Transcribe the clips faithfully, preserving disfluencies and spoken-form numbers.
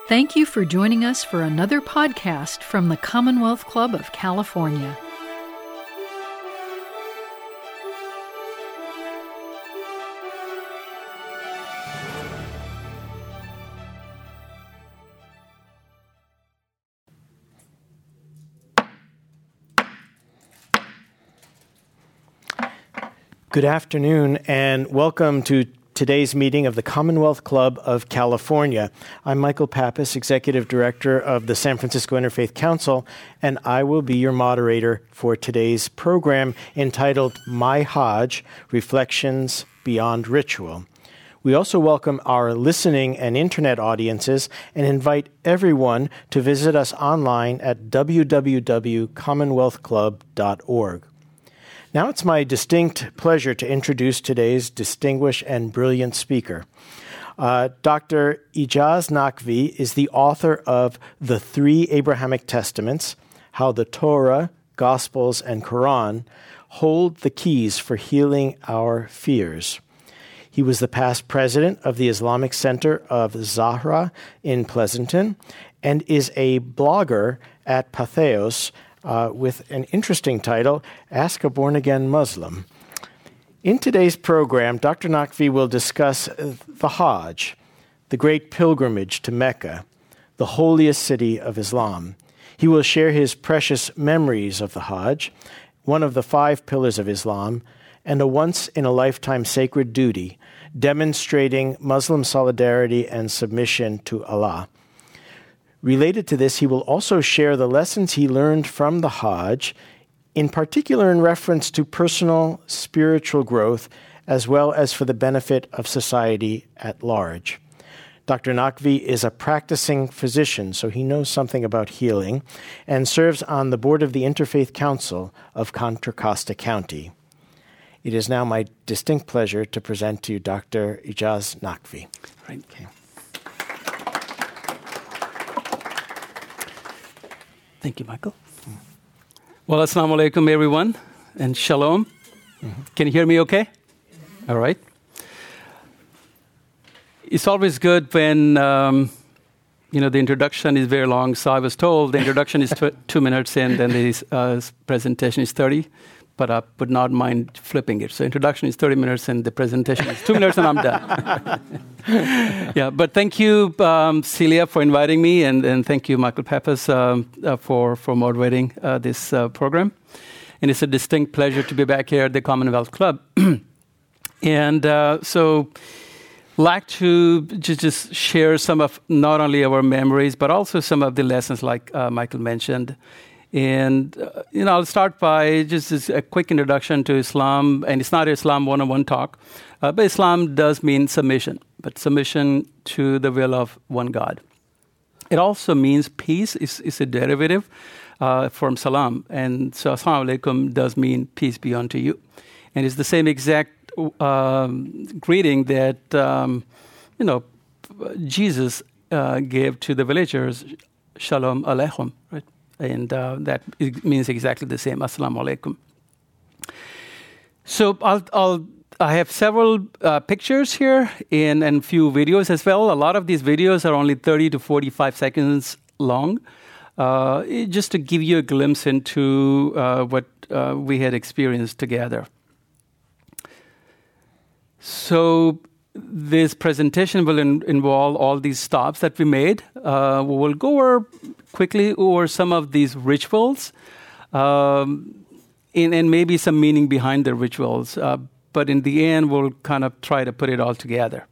Thank you for joining us for another podcast from the Commonwealth Club of California. Good afternoon and welcome to today's meeting of the Commonwealth Club of California. I'm Michael Pappas, Executive Director of the San Francisco Interfaith Council, and I will be your moderator for today's program entitled My Hajj, Reflections Beyond Ritual. We also welcome our listening and internet audiences and invite everyone to visit us online at w w w dot commonwealth club dot org. Now it's my distinct pleasure to introduce today's distinguished and brilliant speaker. Uh, Doctor Ijaz Naqvi is the author of The Three Abrahamic Testaments, How the Torah, Gospels, and Quran Hold the Keys for Healing Our Fears. He was the past president of the Islamic Center of Zahra in Pleasanton and is a blogger at Patheos, Uh, with an interesting title, Ask a Born-Again Muslim. In today's program, Doctor Naqvi will discuss the Hajj, the great pilgrimage to Mecca, the holiest city of Islam. He will share his precious memories of the Hajj, one of the five pillars of Islam, and a once-in-a-lifetime sacred duty, demonstrating Muslim solidarity and submission to Allah. Related to this, he will also share the lessons he learned from the Hajj, in particular in reference to personal spiritual growth, as well as for the benefit of society at large. Doctor Naqvi is a practicing physician, so he knows something about healing, and serves on the board of the Interfaith Council of Contra Costa County. It is now my distinct pleasure to present to you Doctor Ijaz Naqvi. Right. Okay. Thank you, Michael. Well, assalamu alaikum, everyone, and shalom. Mm-hmm. Can you hear me okay? All right. It's always good when, um, you know, the introduction is very long. So I was told the introduction is tw- two minutes and then the uh, presentation is thirty, but I would not mind flipping it. So introduction is thirty minutes and the presentation is two minutes and I'm done. Yeah, but thank you, um, Celia, for inviting me, and, and thank you, Michael Pappas, um, uh, for, for moderating uh, this uh, program. And it's a distinct pleasure to be back here at the Commonwealth Club. and uh, so like to just, just share some of not only our memories, but also some of the lessons like uh, Michael mentioned. And, uh, you know, I'll start by just this, a quick introduction to Islam. And it's not Islam one-on-one talk, uh, but Islam does mean submission, but submission to the will of one God. It also means peace is, is a derivative uh, from salam. And so assalamu alaikum does mean peace be unto you. And it's the same exact um, greeting that, um, you know, Jesus uh, gave to the villagers, shalom aleichem, right? And uh, that means exactly the same, assalamu alaikum. So I'll, I'll, I have several uh, pictures here and a few videos as well. A lot of these videos are only thirty to forty-five seconds long, uh, just to give you a glimpse into uh, what uh, we had experienced together. So this presentation will in, involve all these stops that we made. Uh, we will go over quickly over some of these rituals um, and, and maybe some meaning behind the rituals. Uh, but in the end, we'll kind of try to put it all together.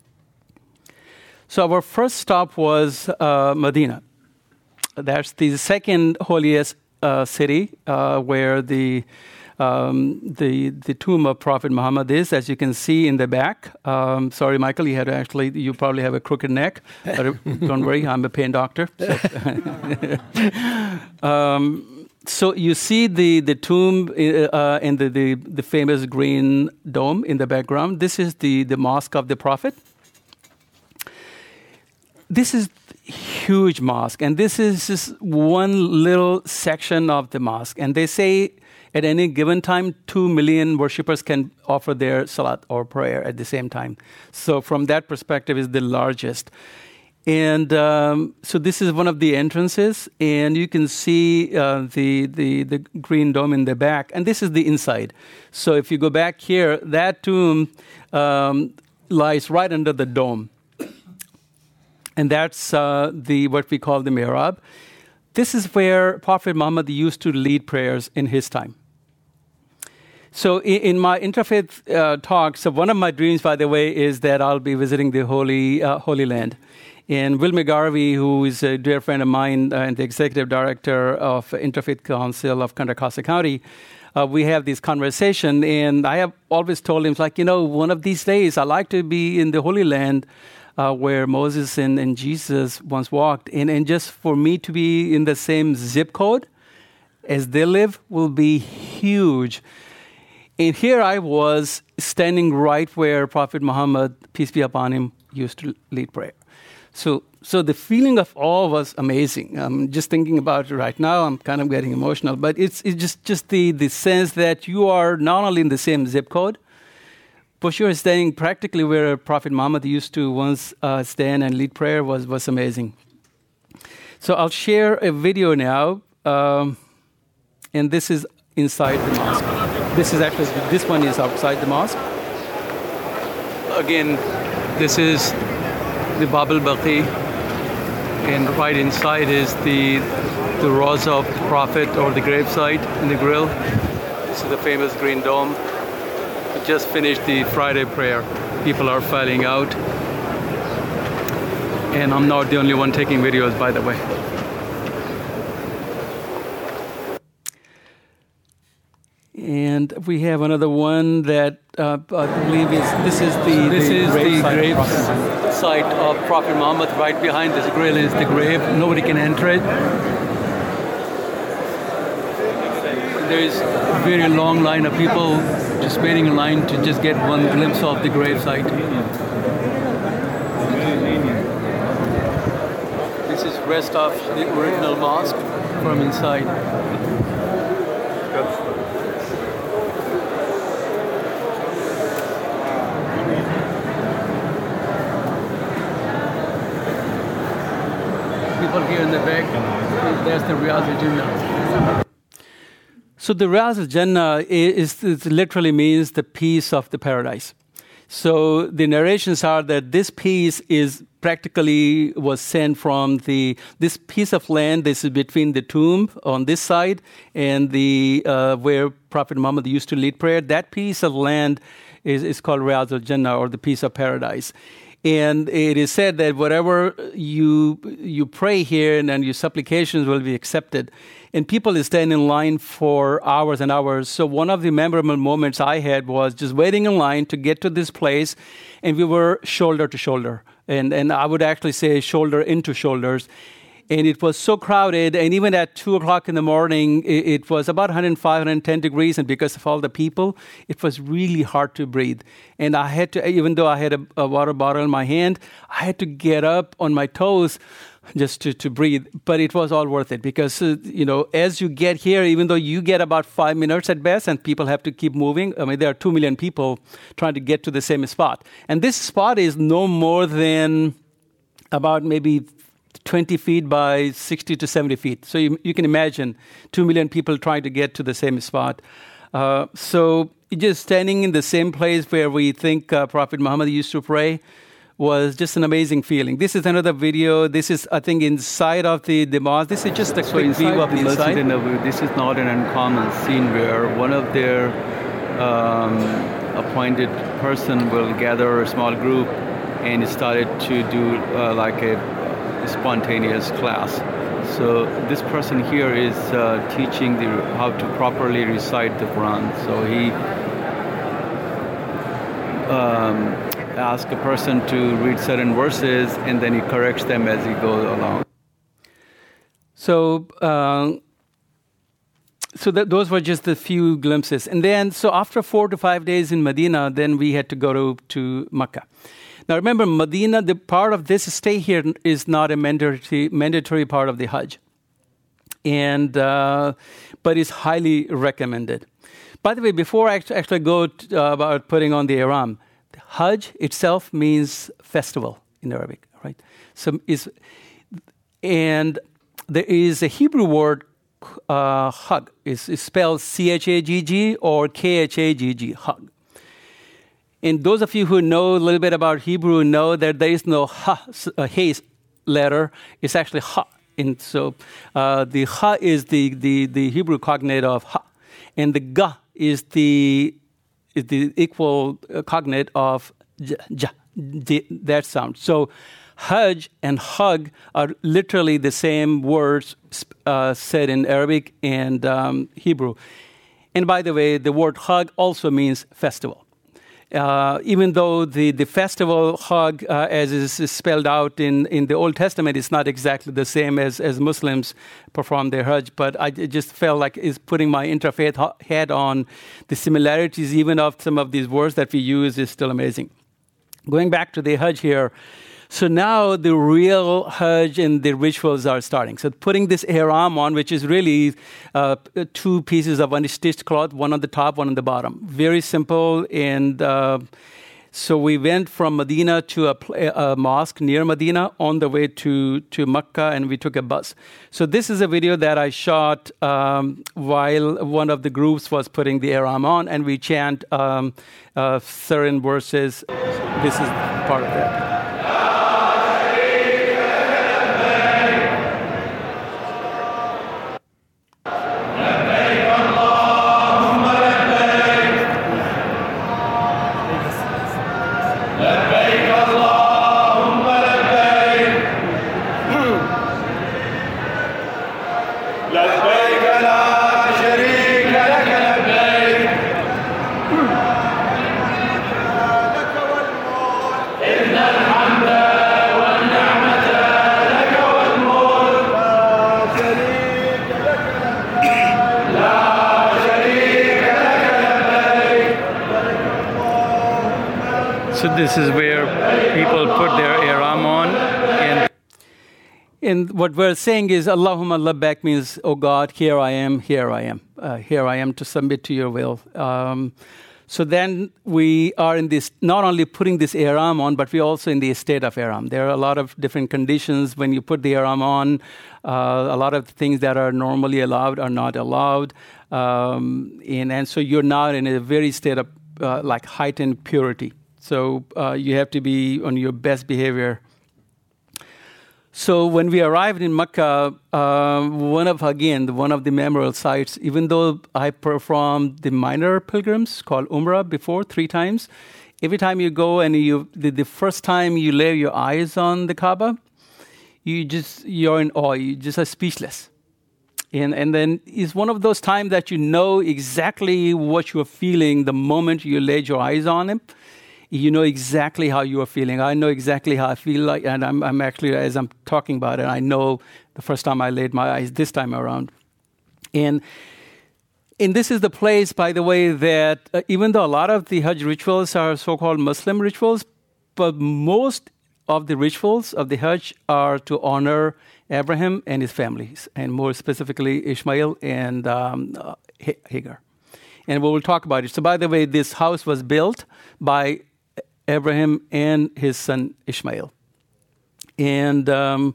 So our first stop was uh, Medina. That's the second holiest uh, city uh, where the Um, the the tomb of Prophet Muhammad is, as you can see in the back. Um, sorry, Michael, you had to actually, you probably have a crooked neck. But don't worry, I'm a pain doctor. So, um, so you see the the tomb uh, and the, the the famous green dome in the background. This is the the mosque of the Prophet. This is huge mosque, and this is just one little section of the mosque. And they say at any given time, two million worshippers can offer their salat or prayer at the same time. So from that perspective, it's the largest. And um, so this is one of the entrances, and you can see uh, the, the the green dome in the back, and this is the inside. So if you go back here, that tomb um, lies right under the dome, and that's uh, the what we call the mihrab. This is where Prophet Muhammad used to lead prayers in his time. So in, in my interfaith uh, talks, so one of my dreams, by the way, is that I'll be visiting the Holy uh, Holy Land. And Will McGarvey, who is a dear friend of mine uh, and the executive director of Interfaith Council of Contra Costa County, uh, we have this conversation. And I have always told him, like, you know, one of these days, I'd like to be in the Holy Land uh, where Moses and, and Jesus once walked. And, and just for me to be in the same zip code as they live will be huge. And here I was standing right where Prophet Muhammad, peace be upon him, used to lead prayer. So so the feeling of awe was amazing. I'm just thinking about it right now. I'm kind of getting emotional. But it's it's just, just the, the sense that you are not only in the same zip code, but you're standing practically where Prophet Muhammad used to once uh, stand and lead prayer was, was amazing. So I'll share a video now. Um, and this is inside the mosque. This is actually, this one is outside the mosque. Again, this is the Bab al-Baqi, and right inside is the the Rawza of the Prophet, or the gravesite in the grill. This is the famous green dome. We just finished the Friday prayer. People are filing out. And I'm not the only one taking videos, by the way. And we have another one that uh, I believe is, this is the, this the is grave the grave site. site of Prophet Muhammad. Right behind this grill is the grave. Nobody can enter it. There is a very long line of people just waiting in line to just get one glimpse of the grave site. This is rest of the original mosque from inside. People here in the back, there's the Riyaz al-Jannah. So the Riyaz al-Jannah is, is literally means the peace of the paradise. So the narrations are that this piece is practically was sent from the this piece of land. This is between the tomb on this side and the uh, where Prophet Muhammad used to lead prayer. That piece of land is, is called Riyaz al-Jannah, or the peace of paradise. And it is said that whatever you you pray here, and then your supplications will be accepted. And people stand in line for hours and hours. So one of the memorable moments I had was just waiting in line to get to this place, and we were shoulder to shoulder. And and I would actually say shoulder into shoulders. And it was so crowded, and even at two o'clock in the morning, it, it was about one oh five, one ten degrees, and because of all the people, it was really hard to breathe. And I had to, even though I had a, a water bottle in my hand, I had to get up on my toes just to, to breathe. But it was all worth it, because, uh, you know, as you get here, even though you get about five minutes at best, and people have to keep moving, I mean, there are two million people trying to get to the same spot. And this spot is no more than about maybe twenty feet by sixty to seventy feet. So you, you can imagine two million people trying to get to the same spot. Uh, so just standing in the same place where we think uh, Prophet Muhammad used to pray was just an amazing feeling. This is another video. This is, I think, inside of the, the mosque. This is just a so quick view of the inside. This is not an uncommon scene where one of their um, appointed person will gather a small group and started to do uh, like a spontaneous class. So this person here is uh, teaching the, how to properly recite the Quran. So he um, asks a person to read certain verses, and then he corrects them as he goes along. So, uh, so that those were just a few glimpses. And then, so after four to five days in Medina, then we had to go to, to Mecca. Now remember, Medina, the part of this stay here is not a mandatory mandatory part of the Hajj, and uh, but is highly recommended. By the way, before I actually go to, uh, about putting on the ihram, the Hajj itself means festival in Arabic, right? So is and there is a Hebrew word uh, hug. It's, it's spelled C H A G G or K H A G G, hug. And those of you who know a little bit about Hebrew know that there is no ha, uh, haze letter. It's actually ha. And so uh, the ha is the, the, the Hebrew cognate of ha. And the ga is the, is the equal cognate of j, j, j, that sound. So hajj and hug are literally the same words uh, said in Arabic and um, Hebrew. And by the way, the word hug also means festival. Uh, even though the, the festival hug, uh, as is, is spelled out in, in the Old Testament, is not exactly the same as, as Muslims perform their Hajj, but I just felt like it's putting my interfaith hat on. The similarities even of some of these words that we use is still amazing. Going back to the Hajj here, so now the real Hajj and the rituals are starting. So putting this ihram on, which is really uh, two pieces of unstitched cloth, one on the top, one on the bottom. Very simple. And uh, so we went from Medina to a, a mosque near Medina on the way to, to Mecca, and we took a bus. So this is a video that I shot um, while one of the groups was putting the ihram on, and we chant um, uh, certain verses. This is part of that. So this is where people put their ihram on. And, and what we're saying is, Allahumma labbaik means, oh God, here I am, here I am. Uh, here I am to submit to your will. Um, so then we are in this, not only putting this ihram on, but we're also in the state of ihram. There are a lot of different conditions when you put the ihram on. Uh, a lot of things that are normally allowed are not allowed. Um, and, and so you're now in a very state of uh, like heightened purity. So uh, you have to be on your best behavior. So when we arrived in Mecca, uh, one of, again, one of the memorable sites, even though I performed the minor pilgrims called Umrah before three times, every time you go and you, the, the first time you lay your eyes on the Kaaba, you just, you're in awe, you just are speechless. And, and then it's one of those times that you know exactly what you're feeling the moment you laid your eyes on it. You know exactly how you are feeling. I know exactly how I feel like, and I'm, I'm actually, as I'm talking about it, I know the first time I laid my eyes this time around. And, and this is the place, by the way, that uh, even though a lot of the Hajj rituals are so-called Muslim rituals, but most of the rituals of the Hajj are to honor Abraham and his families, and more specifically Ishmael and um, uh, Hagar. And we will talk about it. So by the way, this house was built by Abraham and his son Ishmael. And um,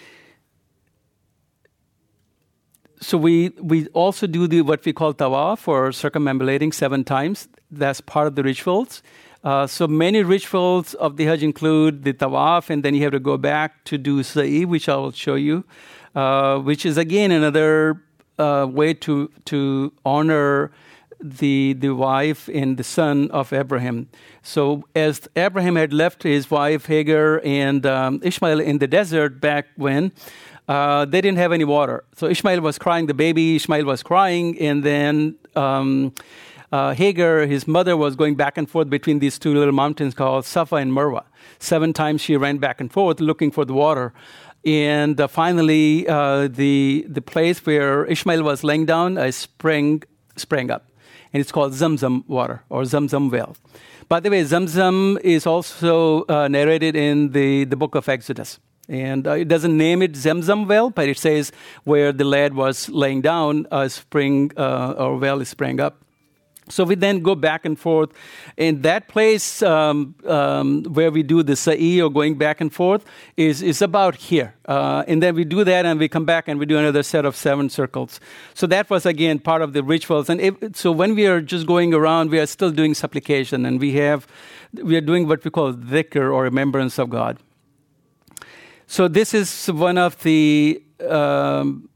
so we we also do the what we call tawaf, or circumambulating seven times. That's part of the rituals. Uh, so many rituals of the Hajj include the tawaf, and then you have to go back to do sa'i, which I will show you, uh, which is again another uh, way to to honor the the wife and the son of Abraham. So as Abraham had left his wife Hagar and um, Ishmael in the desert back when, uh, they didn't have any water. So Ishmael was crying, the baby Ishmael was crying, and then um, uh, Hagar, his mother, was going back and forth between these two little mountains called Safa and Marwa. Seven times she ran back and forth looking for the water. And uh, finally, uh, the the place where Ishmael was laying down, a spring sprang up. And it's called Zamzam water, or Zamzam well. By the way, Zamzam is also uh, narrated in the, the book of Exodus. And uh, it doesn't name it Zamzam well, but it says where the lad was laying down, a spring uh, or well sprang up. So we then go back and forth. In that place um, um, where we do the sa'i, or going back and forth, is, is about here. Uh, and then we do that, and we come back and we do another set of seven circles. So that was, again, part of the rituals. And if, so when we are just going around, we are still doing supplication, and we have we are doing what we call dhikr, or remembrance of God. So this is one of the... Um,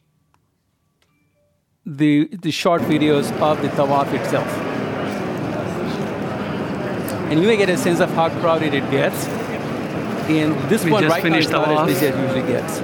The, the short videos of the tawaf itself. And you may get a sense of how crowded it gets. And this we one just right now is not tawaf. as busy as it usually gets.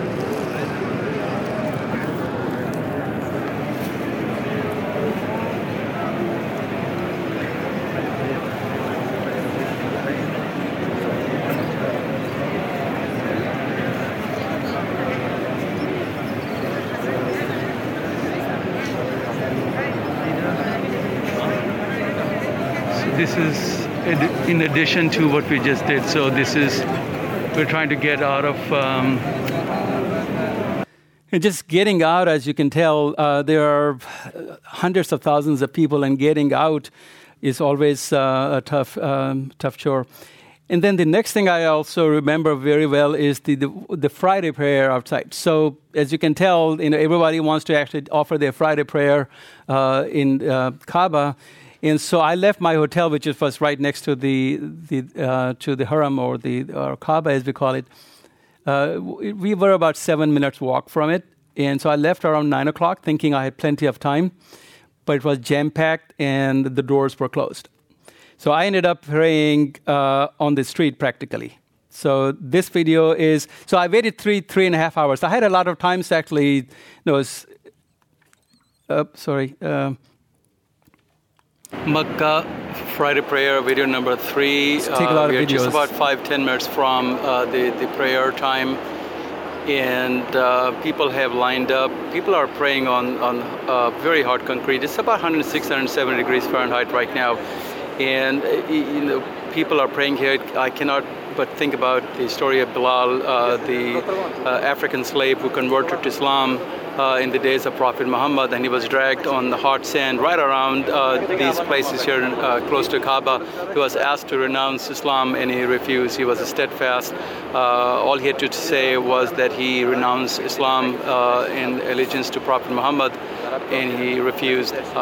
This is in addition to what we just did. So this is, we're trying to get out of... Um and just getting out, as you can tell, uh, there are hundreds of thousands of people, and getting out is always uh, a tough, um, tough chore. And then the next thing I also remember very well is the, the, the Friday prayer outside. So as you can tell, you know, everybody wants to actually offer their Friday prayer uh, in uh, Kaaba. And so I left my hotel, which was right next to the the uh, to the Haram, or the or Kaaba as we call it. Uh, we were about seven minutes walk from it, and so I left around nine o'clock, thinking I had plenty of time, but it was jam packed and the doors were closed. So I ended up praying uh, on the street practically. So this video is so I waited three three and a half hours. I had a lot of times actually. No, was, uh, sorry. Uh, Makkah Friday prayer video number three. Let's take a lot uh, we of are videos. just about five ten minutes from uh, the the prayer time, and uh, people have lined up. People are praying on on uh, very hard concrete. It's about one oh six, one oh seven degrees Fahrenheit right now, and uh, you know people are praying here. I cannot but think about the story of Bilal, uh, the uh, African slave who converted to Islam uh, in the days of Prophet Muhammad, and he was dragged on the hot sand right around uh, these places here uh, close to Kaaba. He was asked to renounce Islam, and he refused. He was steadfast. Uh, all he had to say was that he renounced Islam uh, in allegiance to Prophet Muhammad, and he refused. Uh,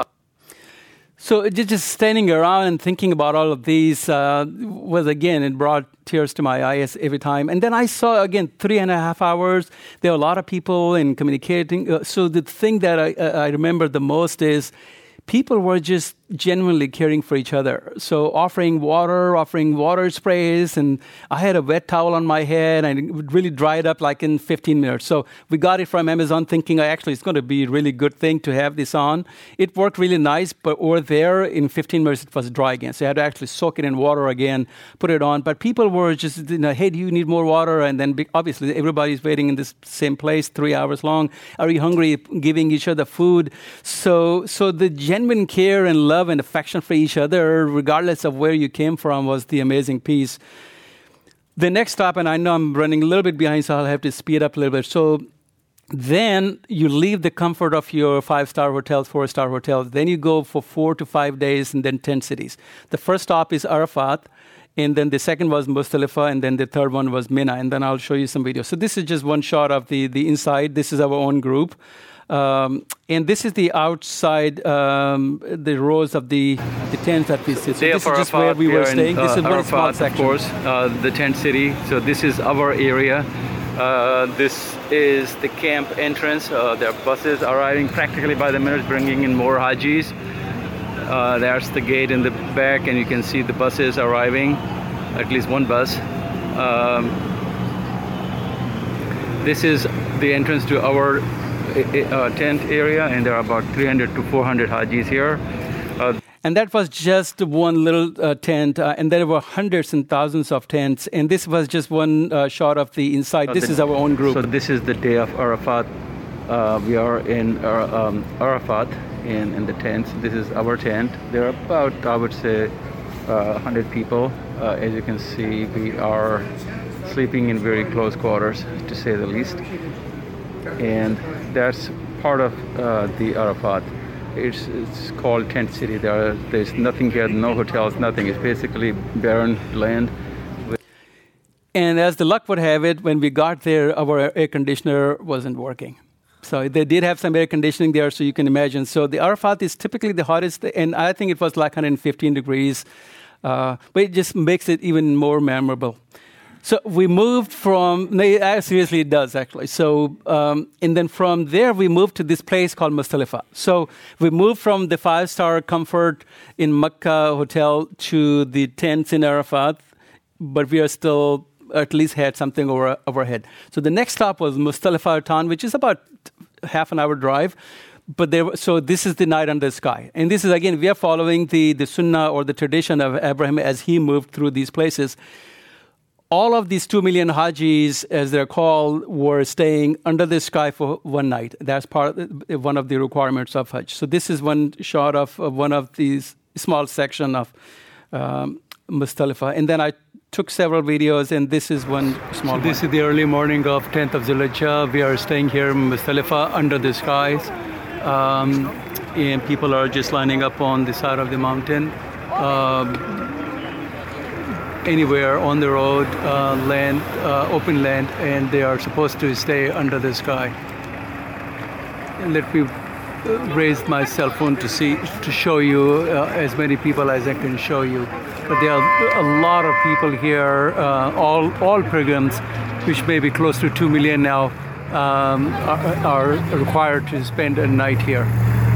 So just standing around and thinking about all of these uh, was, again, it brought tears to my eyes every time. And then I saw, again, three and a half hours. There were a lot of people and communicating. Uh, so the thing that I, uh, I remember the most is people were just genuinely caring for each other. So offering water, offering water sprays, and I had a wet towel on my head, and it would really dry it up like in fifteen minutes. So we got it from Amazon thinking, actually, it's going to be a really good thing to have this on. It worked really nice, but over there, in fifteen minutes, it was dry again. So I had to actually soak it in water again, put it on. But people were just, you know, hey, do you need more water? And then obviously everybody's waiting in this same place three hours long. Are you hungry? Giving each other food. So, so the genuine care and love and affection for each other, regardless of where you came from, was the amazing piece. The next stop, and I know I'm running a little bit behind, so I'll have to speed up a little bit. So then you leave the comfort of your five-star hotels, four-star hotels. Then you go for four to five days, and then ten cities. The first stop is Arafat, and then the second was Muzdalifah, and then the third one was Mina, and then I'll show you some videos. So this is just one shot of the, the inside. This is our own group. Um, and this is the outside, um, the rows of the, the tents that we sit. So this is just where we were staying. This is one small section. Of course, uh, the tent city. So this is our area. Uh, this is the camp entrance. Uh, there are buses arriving practically by the minute, bringing in more Hajis. Uh, there's the gate in the back, and you can see the buses arriving, at least one bus. Um, this is the entrance to our uh, tent area, and there are about three hundred to four hundred Hajis here. Uh, And that was just one little uh, tent, uh, and there were hundreds and thousands of tents, and this was just one uh, shot of the inside. This the, is our own group. So this is the day of Arafat. Uh, we are in uh, um, Arafat in, in the tents. This is our tent. There are about, I would say, uh, one hundred people. Uh, as you can see, we are sleeping in very close quarters, to say the least. And that's part of uh, the Arafat. it's it's called Tent City. There are, there's nothing here, no hotels, nothing. It's basically barren land. And as the luck would have it, when we got there, our air conditioner wasn't working. So they did have some air conditioning there, so you can imagine. So the Arafat is typically the hottest, and I think it was like one hundred fifteen degrees, uh, but it just makes it even more memorable. So we moved from, no, seriously it does actually. So, um, and then from there we moved to this place called Muzdalifah. So we moved from the five-star comfort in Mecca hotel to the tents in Arafat, but we are still, at least had something over overhead. So the next stop was Muzdalifah town, which is about half an hour drive. But there, so this is the night under the sky. And this is, again, we are following the, the sunnah or the tradition of Abraham as he moved through these places. All of these two million Hajis, as they're called, were staying under the sky for one night. That's part of, one of the requirements of Hajj. So this is one shot of, of one of these small section of um, Muzdalifah. And then I took several videos, and this is one small so this one. is the early morning of tenth of Zulhijjah. We are staying here in Muzdalifah under the skies. Um, and people are just lining up on the side of the mountain. Um, anywhere on the road, uh, land, uh, open land, and they are supposed to stay under the sky. Let me raise my cell phone to see, to show you uh, as many people as I can show you. But there are a lot of people here, uh, all all pilgrims, which may be close to two million now, um, are, are required to spend a night here.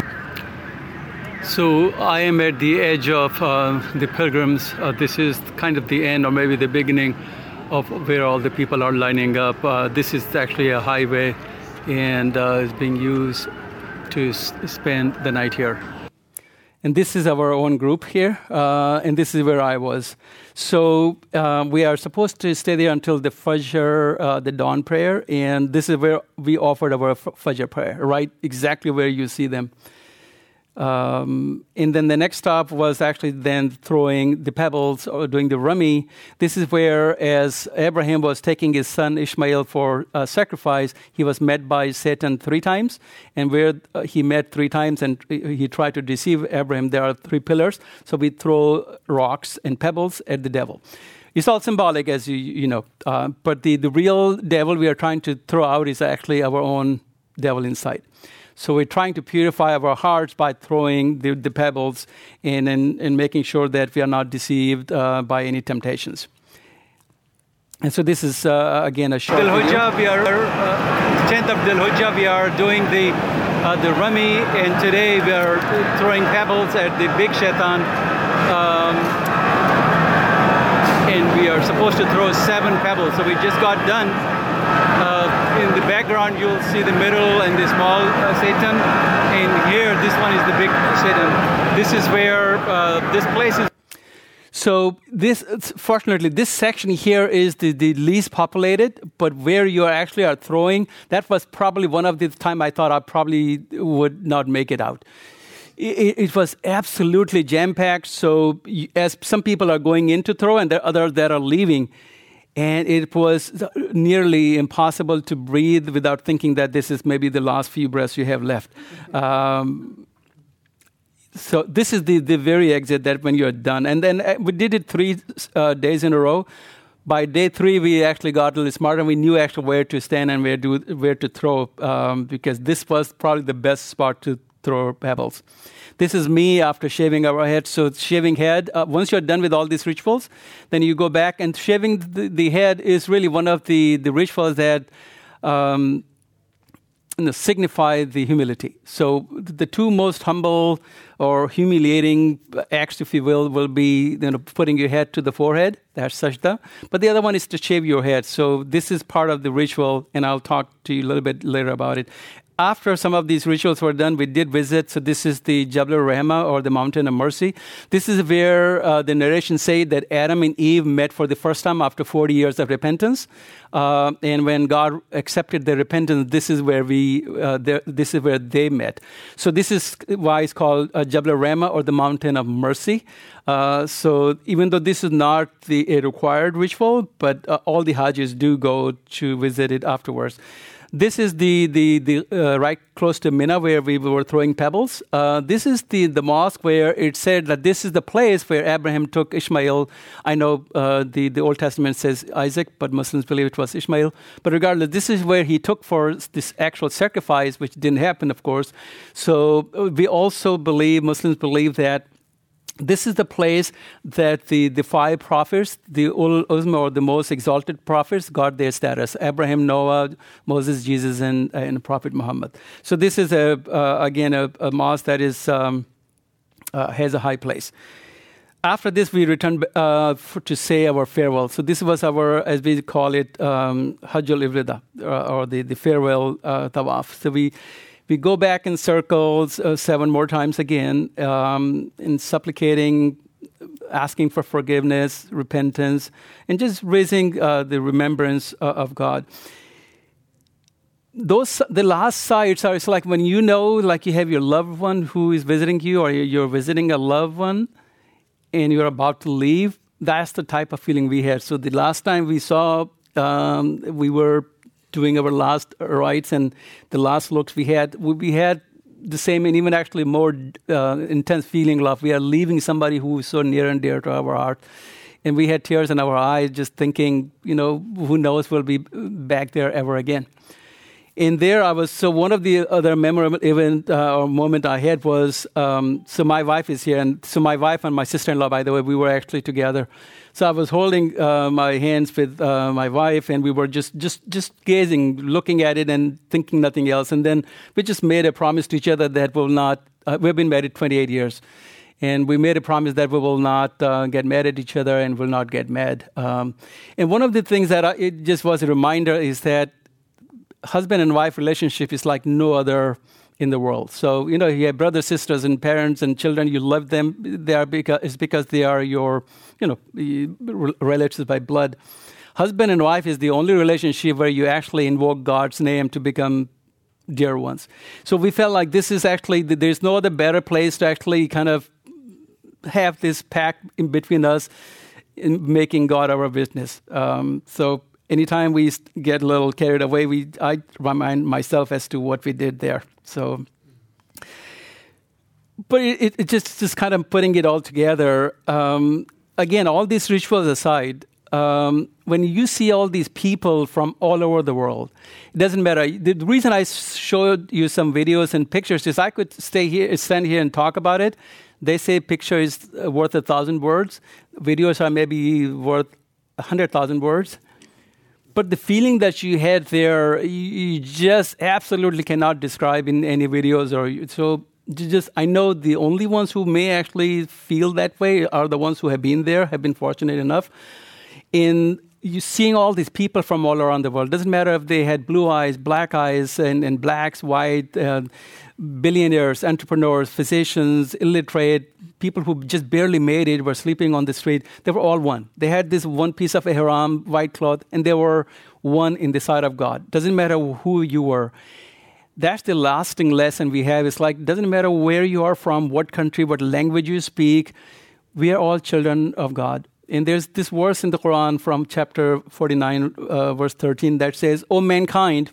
So I am at the edge of uh, the pilgrims. Uh, this is kind of the end, or maybe the beginning, of where all the people are lining up. Uh, this is actually a highway, and uh, is being used to s- spend the night here. And this is our own group here, uh, and this is where I was. So uh, we are supposed to stay there until the Fajr, uh, the dawn prayer, and this is where we offered our f- Fajr prayer, right exactly where you see them. Um, and then the next stop was actually then throwing the pebbles or doing the Rami. This is where, as Abraham was taking his son Ishmael for uh, sacrifice, he was met by Satan three times. And where uh, he met three times and he tried to deceive Abraham, there are three pillars. So we throw rocks and pebbles at the devil. It's all symbolic, as you you know. Uh, but the, the real devil we are trying to throw out is actually our own devil inside. So we're trying to purify our hearts by throwing the, the pebbles and, and, and making sure that we are not deceived uh, by any temptations. And so this is, uh, again, a short Dhul video. Hijjah, we are, uh, tenth of Dhul Hijjah, we are doing the, uh, the Rami, and today we are throwing pebbles at the big shaitan. Um, and we are supposed to throw seven pebbles, so we just got done. Uh, in the background, you'll see the middle and the small uh, Satan. And here, this one is the big Satan. This is where uh, this place is. So this, fortunately, this section here is the, the least populated, but where you actually are throwing, that was probably one of the time I thought I probably would not make it out. It, it was absolutely jam-packed. So as some people are going in to throw and there are others that are leaving, and it was nearly impossible to breathe without thinking that this is maybe the last few breaths you have left. Um, so this is the, the very exit that when you're done. And then we did it three uh, days in a row. By day three, we actually got a little smarter. And we knew actually where to stand and where to, where to throw, um, because this was probably the best spot to throw pebbles. This is me after shaving our head. So shaving head, uh, once you're done with all these rituals, then you go back, and shaving the, the head is really one of the, the rituals that um, you know, signify the humility. So the two most humble or humiliating acts, if you will, will be you know, putting your head to the forehead, that's sajda. But the other one is to shave your head. So this is part of the ritual, and I'll talk to you a little bit later about it. After some of these rituals were done, we did visit. So this is the Jabal Rahma, or the Mountain of Mercy. This is where uh, the narration say that Adam and Eve met for the first time after forty years of repentance. Uh, and when God accepted their repentance, this is where we, uh, this is where they met. So this is why it's called uh, Jabal Rahma, or the Mountain of Mercy. Uh, so even though this is not the, a required ritual, but uh, all the Hajis do go to visit it afterwards. This is the the the uh, right close to Mina where we were throwing pebbles. Uh, this is the, the mosque where it said that this is the place where Abraham took Ishmael. I know uh, the, the Old Testament says Isaac, but Muslims believe it was Ishmael. But regardless, this is where he took for this actual sacrifice, which didn't happen, of course. So we also believe, Muslims believe that this is the place that the, the five prophets, the Ul Uzma, or the most exalted prophets, got their status. Abraham, Noah, Moses, Jesus, and, uh, and Prophet Muhammad. So this is, a uh, again, a, a mosque that is um, uh, has a high place. After this, we returned uh, for, to say our farewell. So this was our, as we call it, um, Hajjul Ivrida, uh, or the, the farewell uh, tawaf. So we... We go back in circles uh, seven more times again, um, in supplicating, asking for forgiveness, repentance, and just raising uh, the remembrance uh, of God. Those the last sites are, it's like when you know, like you have your loved one who is visiting you, or you're visiting a loved one, and you're about to leave. That's the type of feeling we had. So the last time we saw, um, we were doing our last rites and the last looks we had, we had the same and even actually more uh, intense feeling of we are leaving somebody who is so near and dear to our heart. And we had tears in our eyes just thinking, you know, who knows we'll be back there ever again. In there, I was, so one of the other memorable event uh, or moment I had was, um, so my wife is here, and so my wife and my sister-in-law, by the way, we were actually together. So I was holding uh, my hands with uh, my wife, and we were just, just, just gazing, looking at it and thinking nothing else. And then we just made a promise to each other that we'll not, uh, we've been married twenty-eight years. And we made a promise that we will not uh, get mad at each other and will not get mad. Um, and one of the things that I, it just was a reminder is that husband and wife relationship is like no other in the world. So, you know, you have brothers, sisters, and parents and children. You love them. They are because, it's because they are your, you know, relatives by blood. Husband and wife is the only relationship where you actually invoke God's name to become dear ones. So we felt like this is actually, there's no other better place to actually kind of have this pact in between us in making God our business. Um, so anytime we get a little carried away, we I remind myself as to what we did there. So, but it, it just just kind of putting it all together. Um, again, all these rituals aside, um, when you see all these people from all over the world, it doesn't matter. The reason I showed you some videos and pictures is I could stay here, stand here, and talk about it. They say picture is worth a thousand words. Videos are maybe worth a hundred thousand words. But the feeling that you had there, you just absolutely cannot describe in any videos. Or so, just I know the only ones who may actually feel that way are the ones who have been there, have been fortunate enough. In you seeing all these people from all around the world, doesn't matter if they had blue eyes, black eyes, and, and blacks, white, uh, billionaires, entrepreneurs, physicians, illiterate, people who just barely made it, were sleeping on the street. They were all one. They had this one piece of ihram, white cloth, and they were one in the sight of God. Doesn't matter who you were. That's the lasting lesson we have. It's like, doesn't matter where you are from, what country, what language you speak, we are all children of God. And there's this verse in the Quran from chapter forty-nine, uh, verse thirteen, that says, "O mankind,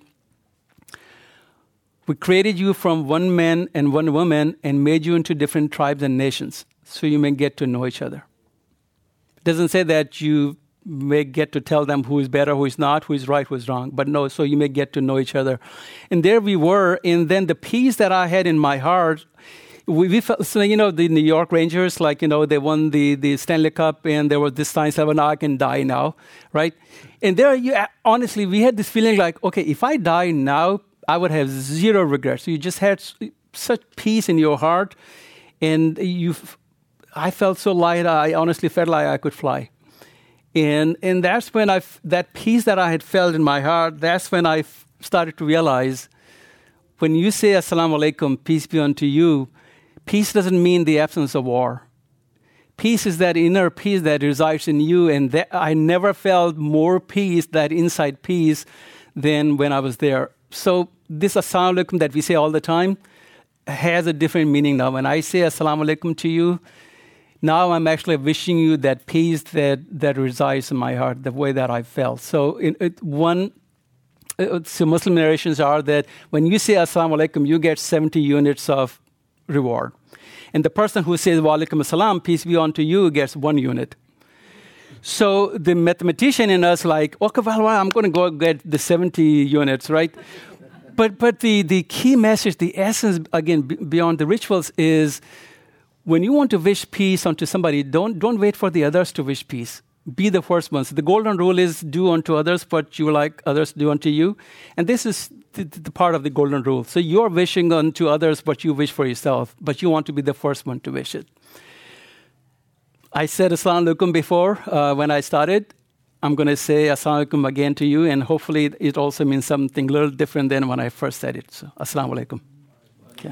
we created you from one man and one woman and made you into different tribes and nations so you may get to know each other." It doesn't say that you may get to tell them who is better, who is not, who is right, who is wrong. But no, so you may get to know each other. And there we were. And then the peace that I had in my heart, we, we felt, so, you know, the New York Rangers, like, you know, they won the, the Stanley Cup and there was this sign, seven, I can die now, right? And there, you honestly, we had this feeling like, okay, if I die now, I would have zero regrets. So you just had such peace in your heart, and you, I felt so light. I honestly felt like I could fly, and and that's when I that peace that I had felt in my heart. That's when I started to realize, when you say "Assalamu alaikum," peace be unto you, peace doesn't mean the absence of war. Peace is that inner peace that resides in you, and that, I never felt more peace, that inside peace, than when I was there. So this Assalamu alaikum that we say all the time has a different meaning now. When I say Assalamu alaikum to you, Now I'm actually wishing you that peace that, that resides in my heart, the way that I felt. So in, it, one, uh, so Muslim narrations are that when you say Assalamu alaikum, you get seventy units of reward. And the person who says wa alaikum assalam, peace be unto you, gets one unit. So the mathematician in us like, okay, well, well I'm going to go get the seventy units, right? But but the, the key message, the essence, again, b- beyond the rituals is when you want to wish peace unto somebody, don't don't wait for the others to wish peace. Be the first ones. The golden rule is do unto others what you like others do unto you. And this is the, the part of the golden rule. So you're wishing unto others what you wish for yourself, but you want to be the first one to wish it. I said Assalamu alaikum before uh, when I started. I'm going to say Assalamu alaikum again to you, and hopefully it also means something a little different than when I first said it. So Assalamu alaikum. Okay.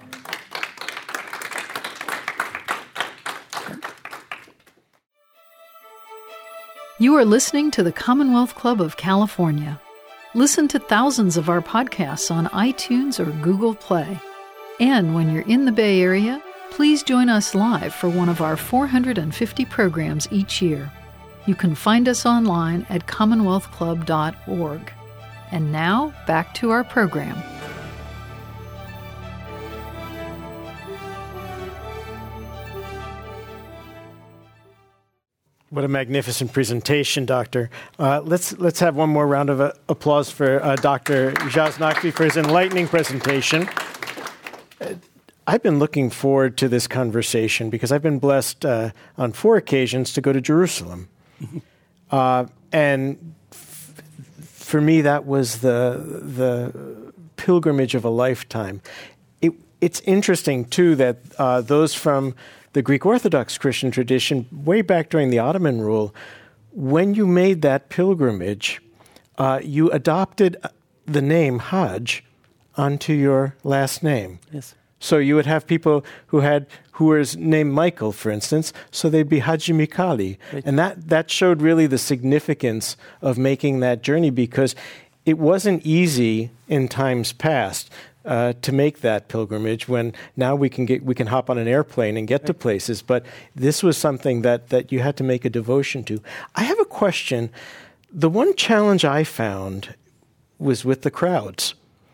You are listening to the Commonwealth Club of California. Listen to thousands of our podcasts on iTunes or Google Play. And when you're in the Bay Area, please join us live for one of our four hundred fifty programs each year. You can find us online at commonwealth club dot org. And now, back to our program. What a magnificent presentation, Doctor. Uh, let's let's have one more round of uh, applause for uh, Doctor Ijaz Naqvi for his enlightening presentation. Uh, I've been looking forward to this conversation because I've been blessed uh, on four occasions to go to Jerusalem. Uh, and f- for me, that was the the pilgrimage of a lifetime. It, it's interesting, too, that uh, those from the Greek Orthodox Christian tradition, way back during the Ottoman rule, when you made that pilgrimage, uh, you adopted the name Hajj onto your last name. Yes. So you would have people who had who was named Michael, for instance, so they'd be Haji Mikali. Right. And that, that showed really the significance of making that journey, because it wasn't easy in times past uh, to make that pilgrimage, when now we can get we can hop on an airplane and get right. to places. But this was something that, that you had to make a devotion to. I have a question. The one challenge I found was with the crowds.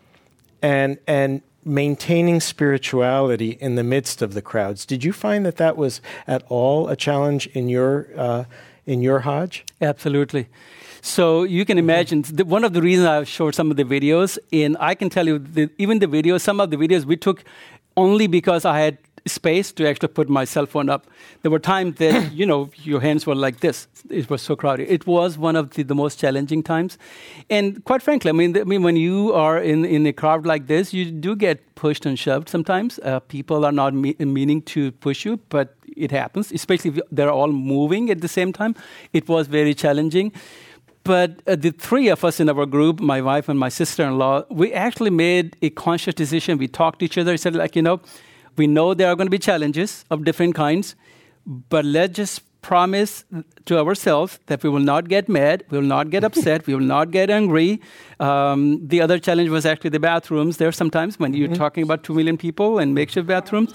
And and maintaining spirituality in the midst of the crowds. Did you find that that was at all a challenge in your uh, in your Hajj? Absolutely. So you can imagine, the, one of the reasons I showed some of the videos, and I can tell you, that even the videos, some of the videos we took only because I had space to actually put my cell phone up. There were times that, you know, your hands were like this. It was so crowded. It was one of the, the most challenging times. And quite frankly, I mean, the, I mean, when you are in, in a crowd like this, you do get pushed and shoved sometimes. Uh, people are not me- meaning to push you, but it happens, especially if they're all moving at the same time. It was very challenging. But uh, the three of us in our group, my wife and my sister-in-law, we actually made a conscious decision. We talked to each other. We said, like, you know, we know there are going to be challenges of different kinds, but let's just promise to ourselves that we will not get mad, we will not get upset, we will not get angry. Um, the other challenge was actually the bathrooms. There are sometimes when you're mm-hmm. talking about two million people and makeshift bathrooms.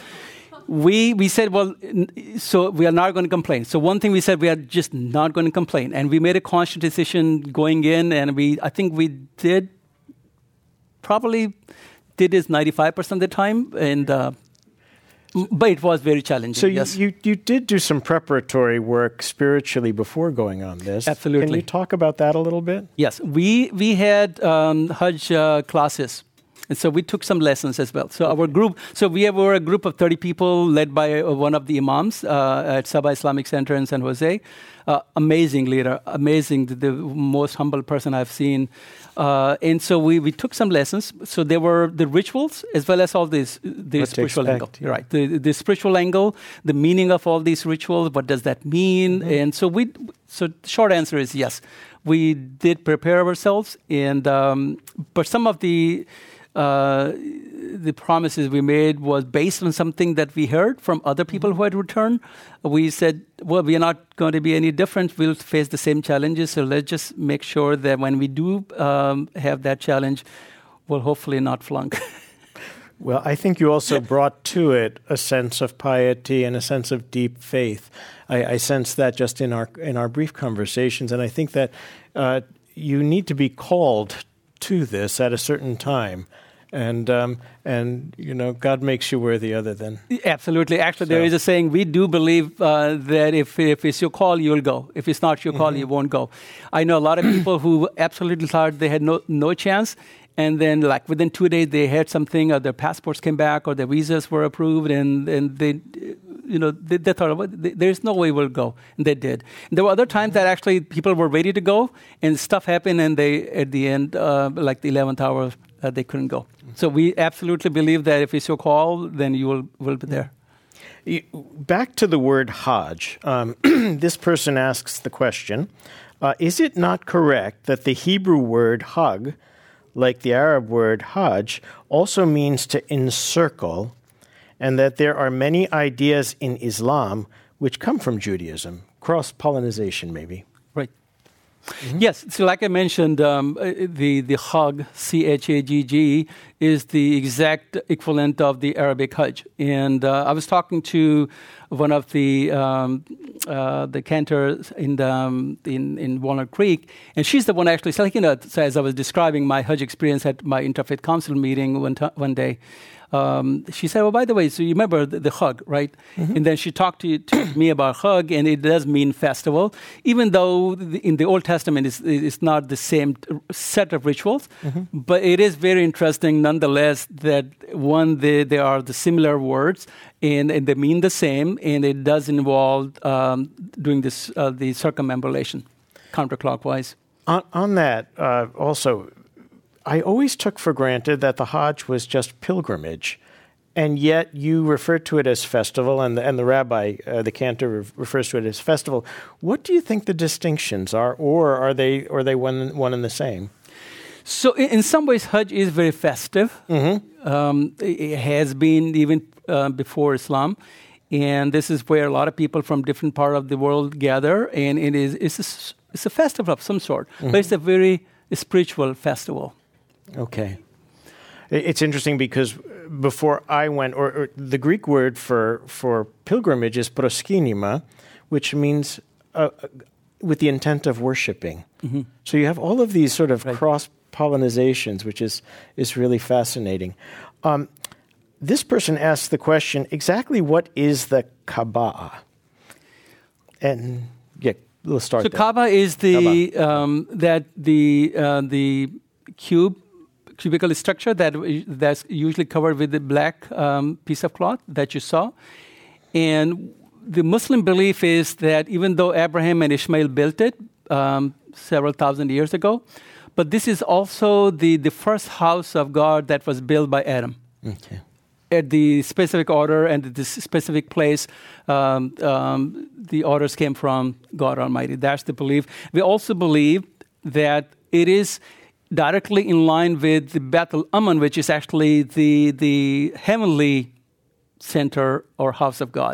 We we said, well, so we are not going to complain. So one thing we said, we are just not going to complain. And we made a conscious decision going in, and we I think we did probably did this ninety-five percent of the time, and uh, but it was very challenging. So you, yes. you you did do some preparatory work spiritually before going on this. Absolutely. Can you talk about that a little bit? Yes, we we had um, Hajj uh, classes. And so we took some lessons as well. So our group, so we were a group of thirty people led by uh, one of the imams uh, at Sabah Islamic Center in San Jose. Uh, amazing leader, amazing, the, the most humble person I've seen. Uh, and so we, we took some lessons. So there were the rituals as well as all this the spiritual expect, angle. yeah. Right, the, the spiritual angle, the meaning of all these rituals, what does that mean? Mm-hmm. And so we, so the short answer is yes. We did prepare ourselves, and um, but some of the Uh, the promises we made was based on something that we heard from other people mm-hmm. who had returned. We said, well, we are not going to be any different. We'll face the same challenges. So let's just make sure that when we do um, have that challenge, we'll hopefully not flunk. Well, I think you also brought to it a sense of piety and a sense of deep faith. I, I sense that just in our in our brief conversations, and I think that uh, you need to be called to this at a certain time. And, um, and you know, God makes you worthy other than... Absolutely. Actually, So- there is a saying, we do believe uh, that if, if it's your call, you'll go. If it's not your call, you won't go. I know a lot of people who absolutely thought they had no, no chance, and then like within two days, they had something, or their passports came back, or their visas were approved, and, and they... You know, they, they thought, well, there's no way we'll go, and they did. And there were other times that actually people were ready to go, and stuff happened, and they, at the end, uh, like the eleventh hour, uh, they couldn't go. So we absolutely believe that if it's your call, then you will will be there. You- Back to the word Hajj. Um, this person asks the question, uh, is it not correct that the Hebrew word Hag, like the Arab word Hajj, also means to encircle, and that there are many ideas in Islam which come from Judaism? Cross-pollination, maybe. Right. Yes. So, like I mentioned, um, uh, the the Hajj, C H A G G, is the exact equivalent of the Arabic Hajj. And uh, I was talking to one of the um, uh, the cantors in the, um, in in Walnut Creek, and she's the one actually. So, like, you know, so as I was describing my Hajj experience at my Interfaith Council meeting one t- one day. Um, she said, well, by the way, so you remember the, the Hajj, right? Mm-hmm. And then she talked to, to me about Hajj, and it does mean festival, even though the, in the Old Testament it's, it's not the same set of rituals. Mm-hmm. But it is very interesting nonetheless that, one, they, they are the similar words, and, and they mean the same, and it does involve um, doing this uh, the circumambulation counterclockwise. On, on that, uh, also, I always took for granted that the Hajj was just pilgrimage, and yet you refer to it as festival, and the, and the rabbi, uh, the cantor, re- refers to it as festival. What do you think the distinctions are, or are they, or are they one, one and the same? So in, in some ways, Hajj is very festive. Mm-hmm. Um, it has been even uh, before Islam. And this is where a lot of people from different parts of the world gather. And it is it's a, it's a festival of some sort. Mm-hmm. But it's a very spiritual festival. Okay. It's interesting because before I went, or, or the Greek word for, for pilgrimage is proskinima, which means uh, with the intent of worshiping. Mm-hmm. So you have all of these sort of right. cross-pollinizations, which is, is really fascinating. Um, this person asks the question, exactly what is the Kaaba? And yeah, let's start so there. Kaaba is the um, that the uh, the cube cubical structure that that's usually covered with the black um, piece of cloth that you saw. And the Muslim belief is that even though Abraham and Ishmael built it um, several thousand years ago, but this is also the, the first house of God that was built by Adam. Okay. At the specific order and the specific place, um, um, the orders came from God Almighty. That's the belief. We also believe that it is directly in line with the Beit al-Aman, which is actually the the heavenly center or house of God.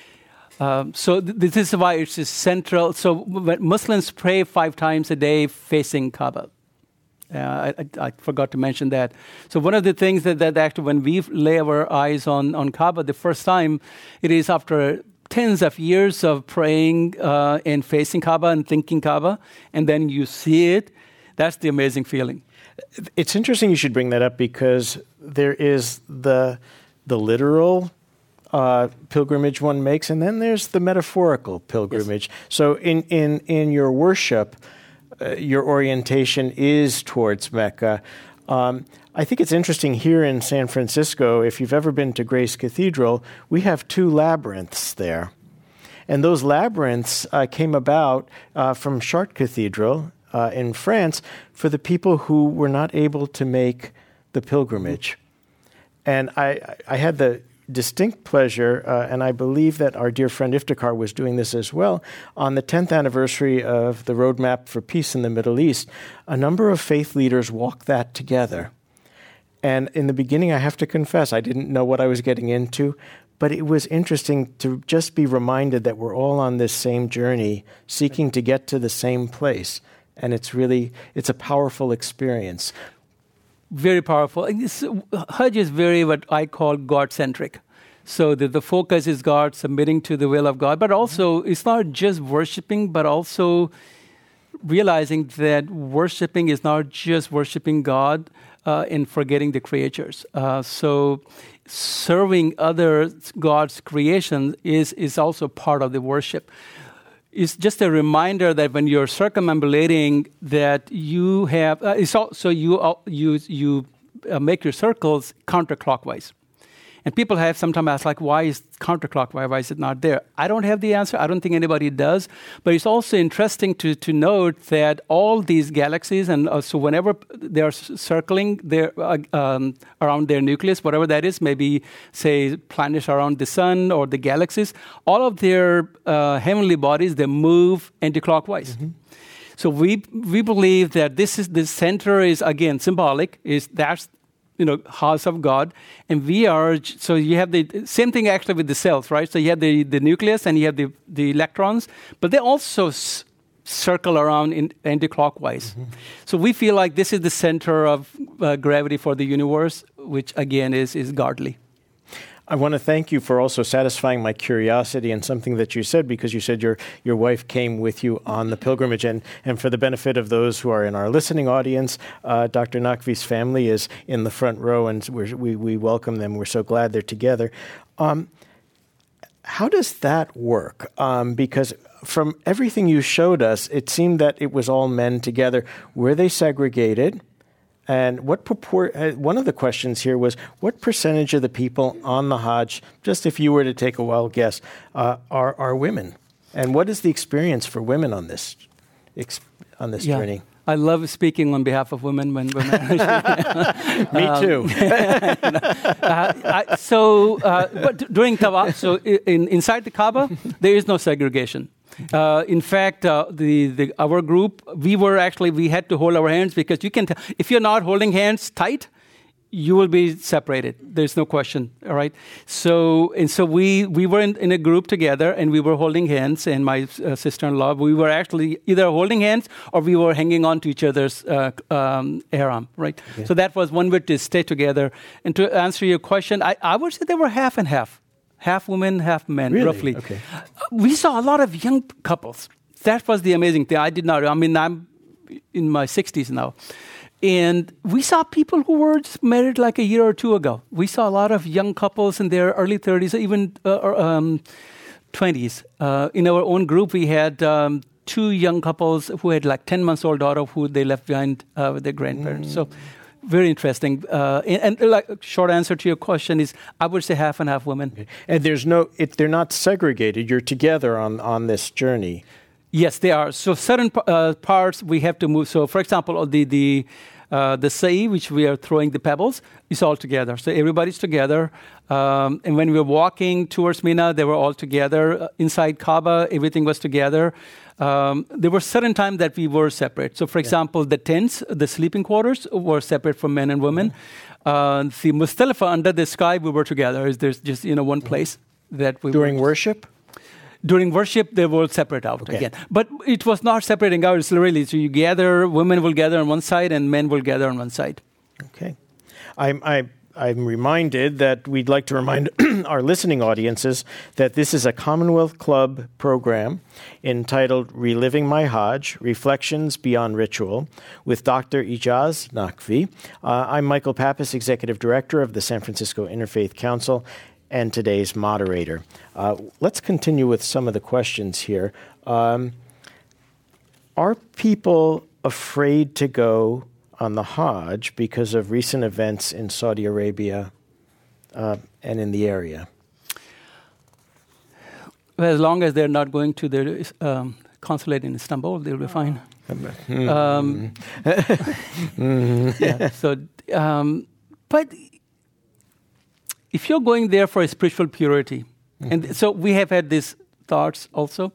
Um, so th- this is why it's central. So when Muslims pray five times a day facing Kaaba. Uh, I, I, I forgot to mention that. So one of the things that, that actually when we lay our eyes on, on Kaaba the first time, it is after tens of years of praying uh, and facing Kaaba and thinking Kaaba, and then you see it. That's the amazing feeling. It's interesting you should bring that up because there is the the literal uh, pilgrimage one makes, and then there's the metaphorical pilgrimage. Yes. So in, in, in your worship, uh, your orientation is towards Mecca. Um, I think it's interesting here in San Francisco, if you've ever been to Grace Cathedral, we have two labyrinths there. And those labyrinths uh, came about uh, from Chartres Cathedral, Uh, in France, for the people who were not able to make the pilgrimage. And I, I had the distinct pleasure, uh, and I believe that our dear friend Iftikhar was doing this as well, on the tenth anniversary of the Roadmap for Peace in the Middle East, a number of faith leaders walked that together. And in the beginning, I have to confess, I didn't know what I was getting into, but it was interesting to just be reminded that we're all on this same journey, seeking to get to the same place. And it's really, it's a powerful experience. Very powerful. It's, Hajj is very what I call God-centric. So the, the focus is God, submitting to the will of God. But also, it's not just worshiping, but also realizing that worshiping is not just worshiping God uh, and forgetting the creatures. Uh, so serving other God's creation is, is also part of the worship. It's just a reminder that when you're circumambulating, that you have. Uh, it's also you uh, you you uh, make your circles counterclockwise. And people have sometimes asked, like, why is counterclockwise? Why is it not there? I don't have the answer. I don't think anybody does. But it's also interesting to, to note that all these galaxies, and uh, so whenever they're circling their, uh, um, around their nucleus, whatever that is, maybe, say, planets around the sun or the galaxies, all of their uh, heavenly bodies, they move anti-clockwise. Mm-hmm. So we we believe that this is the center is, again, symbolic. Is that's you know, house of God. And we are, so you have the same thing actually with the cells, right? So you have the, the nucleus and you have the, the electrons, but they also s- circle around in anti-clockwise. Mm-hmm. So we feel like this is the center of uh, gravity for the universe, which again is, is godly. I want to thank you for also satisfying my curiosity and something that you said, because you said your, your wife came with you on the pilgrimage. And, and for the benefit of those who are in our listening audience, uh, Doctor Naqvi's family is in the front row, and we're, we, we welcome them. We're so glad they're together. Um, how does that work? Um, because from everything you showed us, it seemed that it was all men together. Were they segregated? And what purport, uh, one of the questions here was, what percentage of the people on the Hajj, just if you were to take a wild guess, uh, are, are women? And what is the experience for women on this exp- on this yeah. journey? I love speaking on behalf of women when women. Me too. Um, you know, uh, I, so, uh, but during Tawaf, so in, inside the Kaaba, there is no segregation. Uh, in fact, uh, the, the our group, we were actually, we had to hold our hands, because you can, t- if you're not holding hands tight, you will be separated. There's no question, all right? So, and so we, we were in, in a group together, and we were holding hands, and my uh, sister-in-law, we were actually either holding hands or we were hanging on to each other's uh, um, ihram, right? Okay. So that was one way to stay together. And to answer your question, I, I would say they were half and half. Half women, half men, really? roughly. Okay. We saw a lot of young couples. That was the amazing thing. I did not, I mean, I'm in my sixties now. And we saw people who were just married like a year or two ago. We saw a lot of young couples in their early thirties, even uh, um, twenties. Uh, in our own group, we had um, two young couples who had like ten months old daughter who they left behind uh, with their grandparents. Mm. So very interesting. Uh, and, and like short answer to your question is, I would say half and half women. Okay. And there's no, it, they're not segregated. You're together on, on this journey. Yes, they are. So certain uh, parts we have to move. So, for example, the the uh, the sa'i, which we are throwing the pebbles, is all together. So everybody's together. Um, and when we were walking towards Mina, they were all together. Uh, inside Kaaba, everything was together. Um, there were certain times that we were separate. So, for example, yeah. the tents, the sleeping quarters were separate from men and women. Mm-hmm. Uh, the Muzdalifah, under the sky, we were together. There's just, you know, one place that we During were. worship? During worship, they will separate out okay. again. But it was not separating out. It's really, so you gather, women will gather on one side and men will gather on one side. Okay. I'm, I, I'm reminded that we'd like to remind our listening audiences that this is a Commonwealth Club program entitled Reliving My Hajj, Reflections Beyond Ritual, with Doctor Ijaz Naqvi. Uh, I'm Michael Pappas, Executive Director of the San Francisco Interfaith Council, and today's moderator. Uh, let's continue with some of the questions here. Um, are people afraid to go on the Hajj because of recent events in Saudi Arabia uh, and in the area? Well, as long as they're not going to their um, consulate in Istanbul, they'll be fine. Mm-hmm. Um, mm-hmm. yeah, so, um, but if you're going there for a spiritual purity, mm-hmm. and so we have had these thoughts also.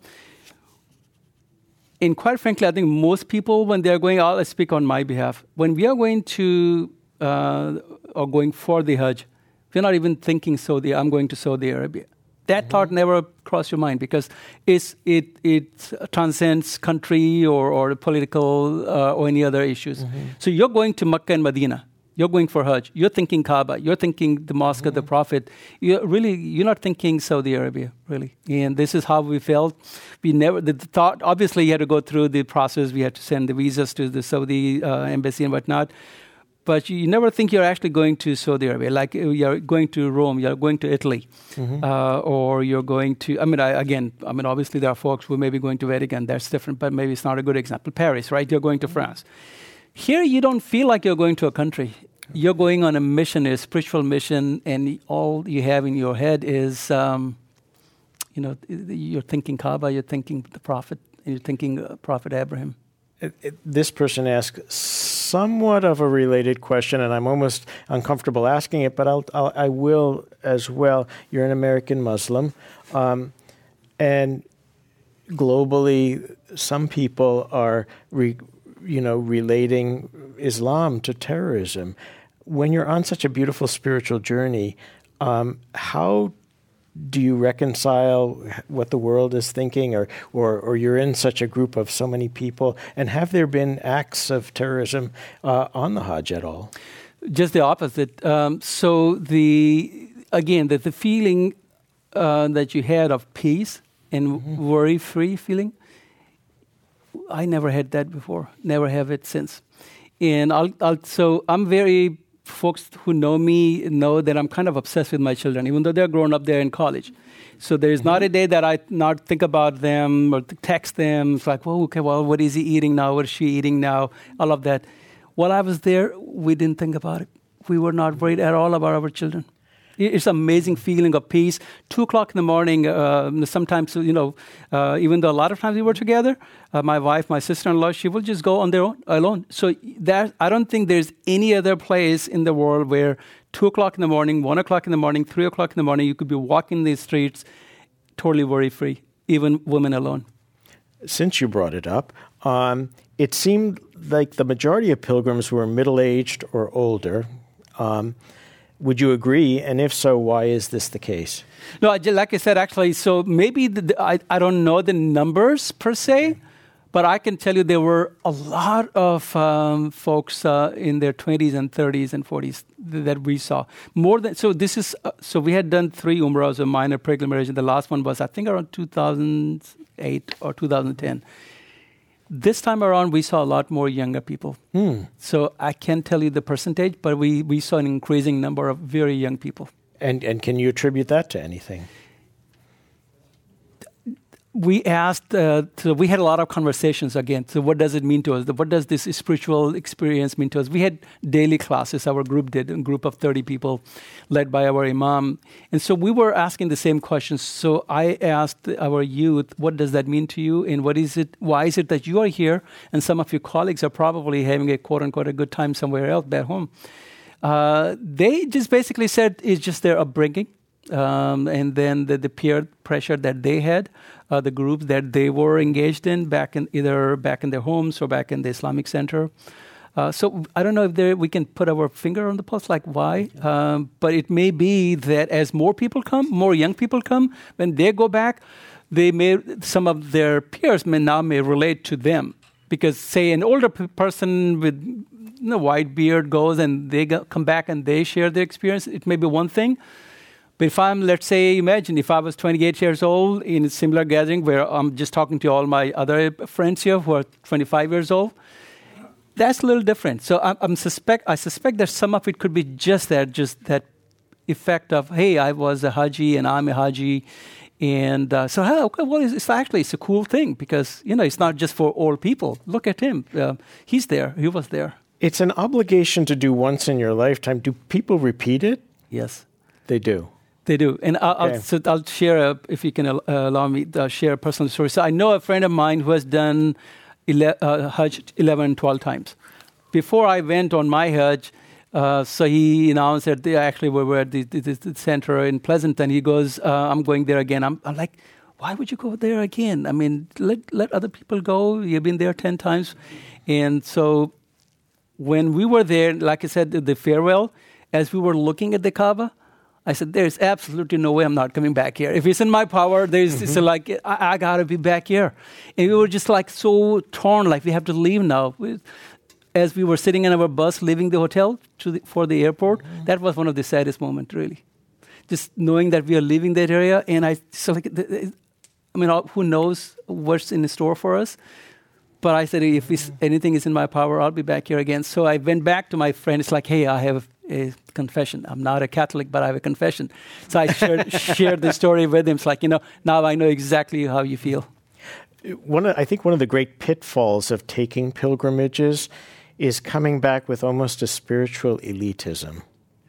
And quite frankly, I think most people, when they're going out, I speak on my behalf, when we are going to, uh, or going for the Hajj, we're not even thinking Saudi, I'm going to Saudi Arabia. That mm-hmm. thought never crossed your mind, because it's, it it transcends country or, or political uh, or any other issues. Mm-hmm. So you're going to Mecca and Medina. You're going for Hajj. You're thinking Kaaba. You're thinking the Mosque mm-hmm. of the Prophet. You're really, you're not thinking Saudi Arabia, really. And this is how we felt. We never, the thought, obviously you had to go through the process. We had to send the visas to the Saudi uh, embassy and whatnot. But you never think you're actually going to Saudi Arabia. Like you're going to Rome, you're going to Italy, mm-hmm. uh, or you're going to, I mean, I, again, I mean, obviously there are folks who may be going to Vatican. That's different, but maybe it's not a good example. Paris, right? You're going to France. Here, you don't feel like you're going to a country. You're going on a mission, a spiritual mission, and all you have in your head is, um, you know, you're thinking Kaaba, you're thinking the Prophet, and you're thinking uh, Prophet Abraham. It, it, this person asked somewhat of a related question, and I'm almost uncomfortable asking it, but I'll, I'll, I will as well. You're an American Muslim, um, and globally, some people are, re, you know, relating Islam to terrorism. When you're on such a beautiful spiritual journey, um, how do you reconcile what the world is thinking, or, or, or you're in such a group of so many people, and have there been acts of terrorism uh, on the Hajj at all? Just the opposite. Um, so the again, the, the feeling uh, that you had of peace and mm-hmm. worry-free feeling, I never had that before. Never have it since. And I'll, I'll, so I'm very, folks who know me know that I'm kind of obsessed with my children, even though they're grown up, they're in college. So there's mm-hmm. not a day that I not think about them or text them. It's like, well, okay, well, what is he eating now? What is she eating now? All of that. While I was there, we didn't think about it. We were not worried at all about our children. It's an amazing feeling of peace. Two o'clock in the morning, uh, sometimes, you know, uh, even though a lot of times we were together, uh, my wife, my sister-in-law, she will just go on their own, alone. So that, I don't think there's any other place in the world where two o'clock in the morning, one o'clock in the morning, three o'clock in the morning, you could be walking these streets totally worry-free, even women alone. Since you brought it up, um, it seemed like the majority of pilgrims were middle-aged or older. Um Would you agree? And if so, why is this the case? No, like I said, actually, so maybe the, the, I, I don't know the numbers per se, but I can tell you there were a lot of um, folks uh, in their twenties and thirties and forties th- that we saw. More than so. This is uh, so we had done three umrahs, a minor pilgrimage, and the last one was I think around two thousand eight or two thousand ten. This time around, we saw a lot more younger people. Hmm. So I can't tell you the percentage, but we, we saw an increasing number of very young people. And and can you attribute that to anything? We asked, uh, so we had a lot of conversations again. So what does it mean to us? What does this spiritual experience mean to us? We had daily classes, our group did, a group of thirty people led by our imam. And so we were asking the same questions. So I asked our youth, what does that mean to you? And what is it? Why is it that you are here? And some of your colleagues are probably having a quote unquote a good time somewhere else back home. Uh, they just basically said it's just their upbringing. Um, and then the, the peer pressure that they had, uh, the groups that they were engaged in back in either back in their homes or back in the Islamic Center. Uh, so I don't know if there, we can put our finger on the pulse, like why, um, but it may be that as more people come, more young people come, when they go back, they may some of their peers may now may relate to them because say an older p- person with you know, white beard goes and they go, come back and they share their experience. It may be one thing. But if I'm, let's say, imagine if I was twenty-eight years old in a similar gathering where I'm just talking to all my other friends here who are twenty-five years old, that's a little different. So I'm, I'm suspect, I suspect that some of it could be just that, just that effect of, hey, I was a Haji and I'm a Haji. And uh, so, hey, okay, well, it's, it's actually, it's a cool thing because, you know, it's not just for old people. Look at him. Uh, he's there. He was there. It's an obligation to do once in your lifetime. Do people repeat it? Yes. They do. They do. And I'll, okay. I'll, so I'll share, a, if you can uh, allow me to share a personal story. So I know a friend of mine who has done ele- uh, Hajj eleven, twelve times. Before I went on my Hajj, uh, so he announced that they actually were at the, the, the center in Pleasanton. He goes, uh, I'm going there again. I'm, I'm like, why would you go there again? I mean, let, let other people go. You've been there ten times. And so when we were there, like I said, the, the farewell, as we were looking at the Kaaba, I said, there's absolutely no way I'm not coming back here. If it's in my power, there's mm-hmm. it's like, I, I got to be back here. And we were just like so torn, like we have to leave now. We, as we were sitting in our bus leaving the hotel to the, for the airport, mm-hmm. that was one of the saddest moments, really. Just knowing that we are leaving that area, and I so like, I mean, who knows what's in store for us? But I said, if mm-hmm. anything is in my power, I'll be back here again. So I went back to my friend. It's like, hey, I have a confession. I'm not a Catholic, but I have a confession. So I shared, shared the story with him. It's like, you know, now I know exactly how you feel. One, of, I think one of the great pitfalls of taking pilgrimages is coming back with almost a spiritual elitism.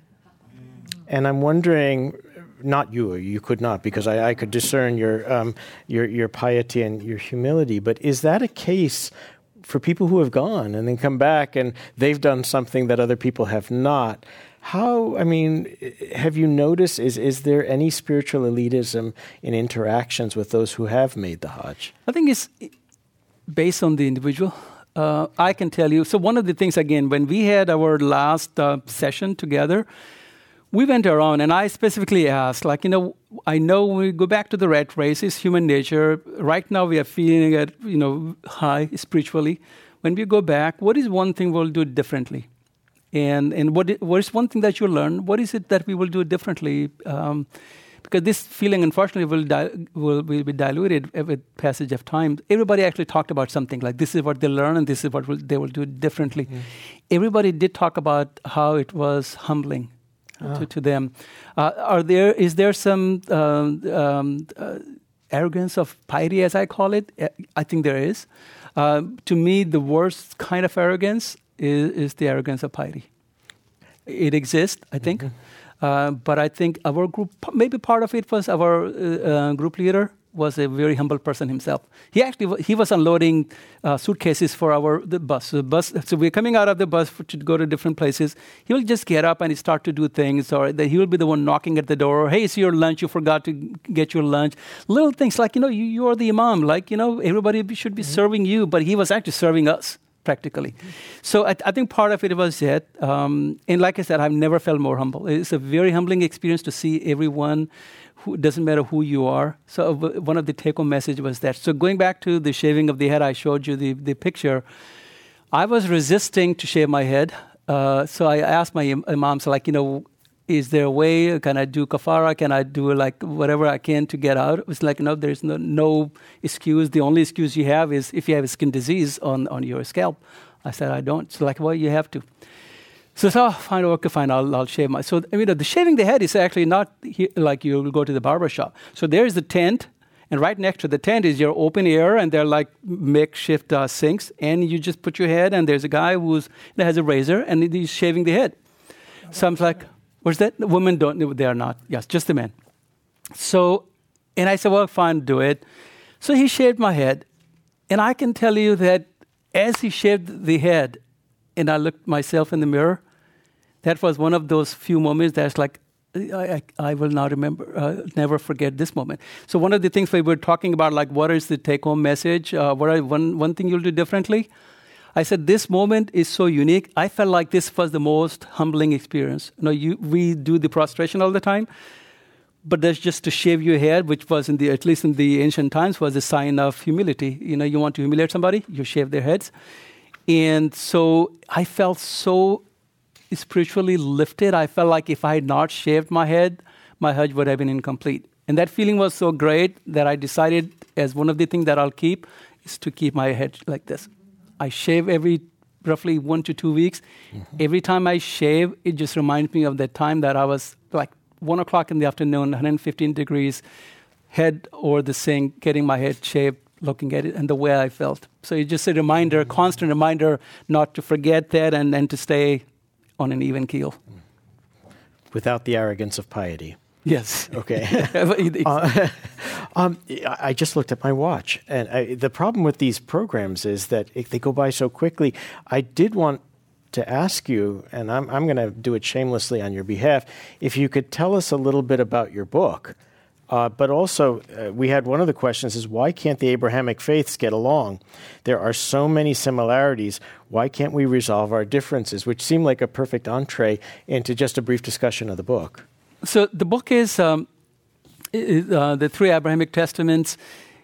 And I'm wondering, not you, you could not, because I, I could discern your, um, your your piety and your humility, but is that a case for people who have gone and then come back and they've done something that other people have not? How, I mean, have you noticed, is, is there any spiritual elitism in interactions with those who have made the Hajj? I think it's based on the individual. Uh, I can tell you, so one of the things, again, when we had our last uh, session together, we went around and I specifically asked, like, you know, I know when we go back to the rat race, it's human nature. Right now we are feeling it, you know, high spiritually. When we go back, what is one thing we'll do differently? And and what is, what is one thing that you learn? What is it that we will do differently? Um, because this feeling, unfortunately, will, di- will will be diluted with passage of time. Everybody actually talked about something like this is what they learn and this is what will, they will do differently. Mm. Everybody did talk about how it was humbling. Ah. To, to them, uh, are there is there some um, um, uh, arrogance of piety, as I call it? I think there is. Uh, to me, the worst kind of arrogance is, is the arrogance of piety. It exists, I think, mm-hmm. uh, but I think our group, maybe part of it was our uh, uh, group leader was a very humble person himself. He actually he was unloading uh, suitcases for our the bus. So the bus. So we're coming out of the bus for, to go to different places. He will just get up and he start to do things, or that he will be the one knocking at the door. Hey, it's your lunch. You forgot to get your lunch. Little things like, you know, you, you are the imam. Like, you know, everybody should be mm-hmm. serving you, but he was actually serving us practically. Mm-hmm. So I, I think part of it was that. Um, and like I said, I've never felt more humble. It's a very humbling experience to see everyone. Who, doesn't matter who you are. So uh, one of the take-home message was that. So going back to the shaving of the head, I showed you the, the picture. I was resisting to shave my head. Uh, so I asked my im- imam, so like, you know, is there a way? Can I do kafara? Can I do like whatever I can to get out? It was like, no, there's no, no excuse. The only excuse you have is if you have a skin disease on, on your scalp. I said, I don't. So like, well, you have to. So, so fine, okay, fine, I'll, I'll shave my... So, I mean, the shaving the head is actually not he, like you will go to the barber shop. So there's the tent, and right next to the tent is your open air, and they're like makeshift uh, sinks, and you just put your head, and there's a guy who's that has a razor, and he's shaving the head. So I'm like, what's that? The women don't, they are not. Yes, just the men. So, and I said, well, fine, do it. So he shaved my head, and I can tell you that as he shaved the head, and I looked myself in the mirror, that was one of those few moments that's like, I, I, I will not remember, uh, never forget this moment. So one of the things we were talking about, like, what is the take-home message? Uh, what are one, one thing you'll do differently? I said, this moment is so unique. I felt like this was the most humbling experience. You know, you, we do the prostration all the time, but that's just to shave your head, which was, in the at least in the ancient times, was a sign of humility. You know, you want to humiliate somebody, you shave their heads. And so I felt so spiritually lifted. I felt like if I had not shaved my head, my Hajj would have been incomplete. And that feeling was so great that I decided, as one of the things that I'll keep, is to keep my head like this. I shave every roughly one to two weeks. Mm-hmm. Every time I shave, it just reminds me of that time that I was like one o'clock in the afternoon, one hundred fifteen degrees, head over the sink, getting my head shaved, looking at it and the way I felt. So it's just a reminder, a constant reminder not to forget that and, and to stay on an even keel. Without the arrogance of piety. Yes. Okay. uh, um, I just looked at my watch. And I, the problem with these programs is that if they go by so quickly. I did want to ask you, and I'm, I'm going to do it shamelessly on your behalf, if you could tell us a little bit about your book. Uh, but also, uh, we had one of the questions is, why can't the Abrahamic faiths get along? There are so many similarities. Why can't we resolve our differences? Which seemed like a perfect entree into just a brief discussion of the book. So the book is um, uh, the three Abrahamic Testaments.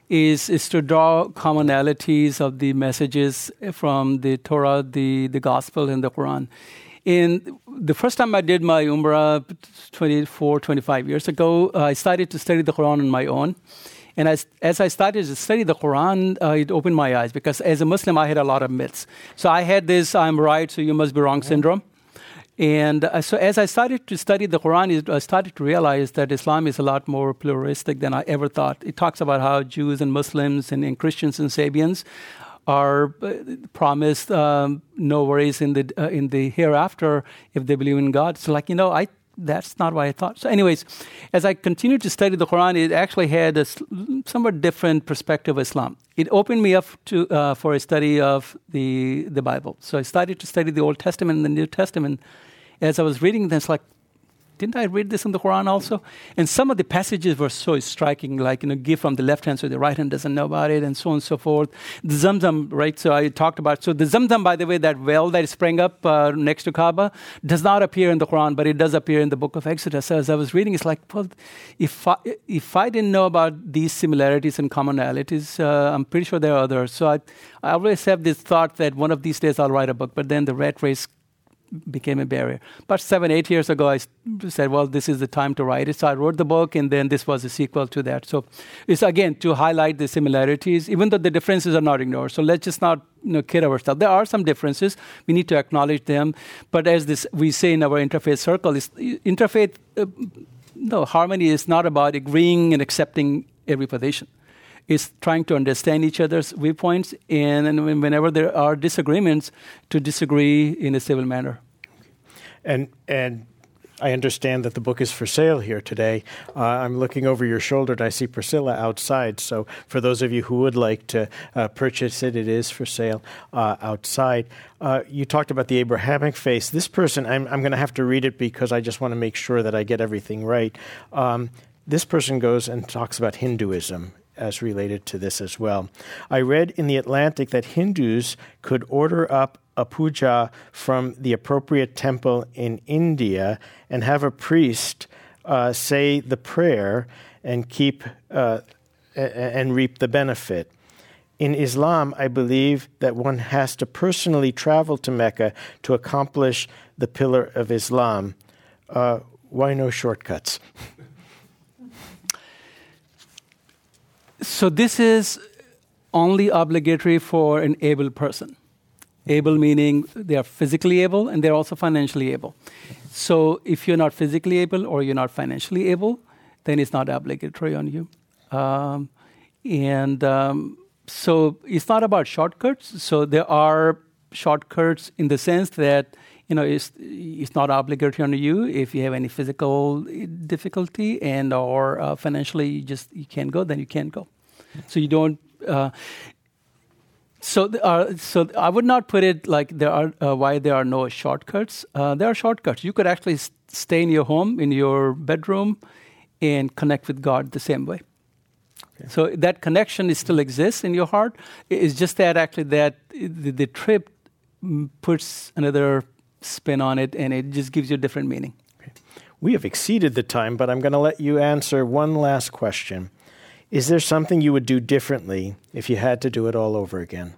is is to draw commonalities of the messages from the Torah, the, the Gospel, and the Quran. And the first time I did my Umrah twenty-four, twenty-five years ago, uh, I started to study the Quran on my own. And as, as I started to study the Quran, uh, it opened my eyes because as a Muslim, I had a lot of myths. So I had this I'm right, so you must be wrong syndrome. And uh, so as I started to study the Quran, it, I started to realize that Islam is a lot more pluralistic than I ever thought. It talks about how Jews and Muslims and, and Christians and Sabians are uh, promised um, no worries in the uh, in the hereafter if they believe in God. So like, you know, I that's not what I thought. So anyways, as I continued to study the Quran, it actually had a somewhat different perspective of Islam. It opened me up to uh, for a study of the the Bible. So I started to study the Old Testament and the New Testament. As I was reading this, like, didn't I read this in the Quran also? And some of the passages were so striking, like, you know, give from the left hand so the right hand doesn't know about it, and so on and so forth. The Zamzam, right, so I talked about, so the Zamzam, by the way, that well that sprang up uh, next to Kaaba, does not appear in the Quran, but it does appear in the book of Exodus. So as I was reading, it's like, well, if I, if I didn't know about these similarities and commonalities, uh, I'm pretty sure there are others. So I, I always have this thought that one of these days I'll write a book, but then the rat race became a barrier. But seven, eight years ago, I said, well, this is the time to write it. So I wrote the book, and then this was a sequel to that. So it's, again, to highlight the similarities, even though the differences are not ignored. So let's just not you know, kid ourselves. There are some differences. We need to acknowledge them. But as this we say in our interfaith circle, is interfaith, uh, no, harmony is not about agreeing and accepting every position. Is trying to understand each other's viewpoints, and, and whenever there are disagreements, to disagree in a civil manner. And and I understand that the book is for sale here today. Uh, I'm looking over your shoulder and I see Priscilla outside. So for those of you who would like to uh, purchase it, it is for sale uh, outside. Uh, you talked about the Abrahamic faith. This person, I'm, I'm going to have to read it because I just want to make sure that I get everything right. Um, this person goes and talks about Hinduism as related to this as well. I read in The Atlantic that Hindus could order up a puja from the appropriate temple in India and have a priest uh, say the prayer and keep uh, and reap the benefit. In Islam, I believe that one has to personally travel to Mecca to accomplish the pillar of Islam. Uh, why no shortcuts? So this is only obligatory for an able person. Able meaning they are physically able and they're also financially able. So if you're not physically able or you're not financially able, then it's not obligatory on you. Um, and um, so it's not about shortcuts. So there are shortcuts in the sense that, you know, it's, it's not obligatory on you if you have any physical difficulty and or uh, financially you just you can't go, then you can't go. So you don't. Uh, so th- uh, so I would not put it like there are uh, why there are no shortcuts. Uh, there are shortcuts. You could actually s- stay in your home, in your bedroom, and connect with God the same way. Okay. So that connection is still exists in your heart. It's just that actually that the, the trip puts another spin on it, and it just gives you a different meaning. Okay. We have exceeded the time, but I'm going to let you answer one last question. Is there something you would do differently if you had to do it all over again?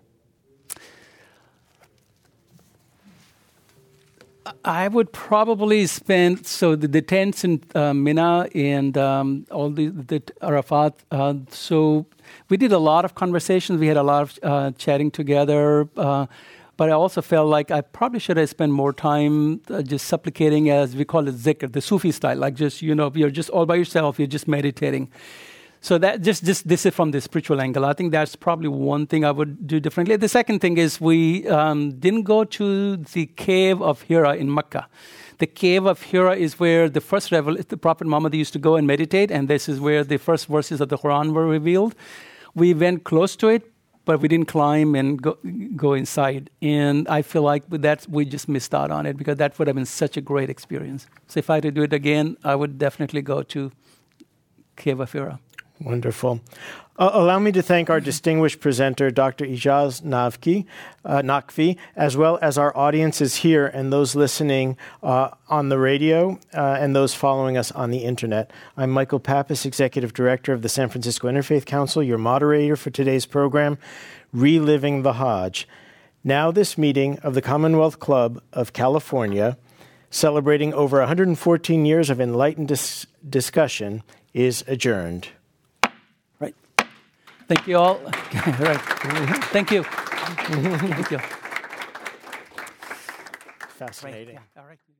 I would probably spend, so the, the tents in uh, Mina and um, all the, the Arafat, uh, so we did a lot of conversations. We had a lot of uh, chatting together. Uh, But I also felt like I probably should have spent more time uh, just supplicating, as we call it zikr, the Sufi style, like just, you know, you're just all by yourself, you're just meditating. So that just, just this is from the spiritual angle. I think that's probably one thing I would do differently. The second thing is we um, didn't go to the cave of Hira in Mecca. The cave of Hira is where the first revel- the Prophet Muhammad used to go and meditate, and this is where the first verses of the Quran were revealed. We went close to it, but we didn't climb and go, go inside. And I feel like with that, we just missed out on it because that would have been such a great experience. So if I had to do it again, I would definitely go to Cave of Hira. Wonderful. Uh, allow me to thank our distinguished presenter, Doctor Ijaz Naqvi, uh, Naqvi, as well as our audiences here and those listening uh, on the radio uh, and those following us on the internet. I'm Michael Pappas, Executive Director of the San Francisco Interfaith Council, your moderator for today's program, Reliving the Hajj. Now this meeting of the Commonwealth Club of California, celebrating over one hundred fourteen years of enlightened dis- discussion, is adjourned. Right. Thank you all. Right. Thank you. Thank you. Fascinating. Right. Yeah. All right.